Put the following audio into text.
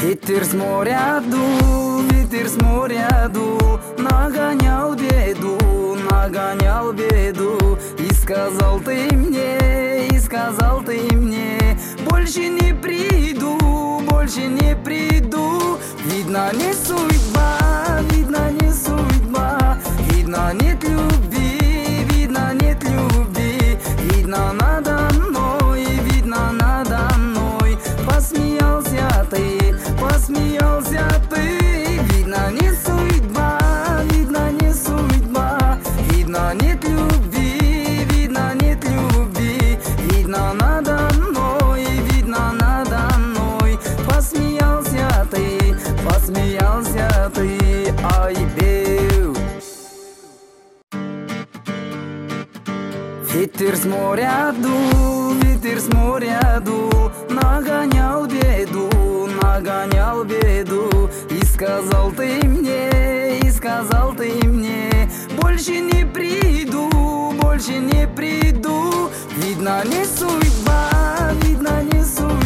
Ветер с моря дул, нагонял беду. И сказал ты мне, больше не приду. Видно, не судьба, видно, нет любви, видно надо мной, посмеялся ты, видно, не судьба, видно, нет любви, видно надо мной, посмеялся ты, ай, беу. Ветер с моря дул, нагонял беду. И сказал ты мне, больше не приду. Видно, не судьба,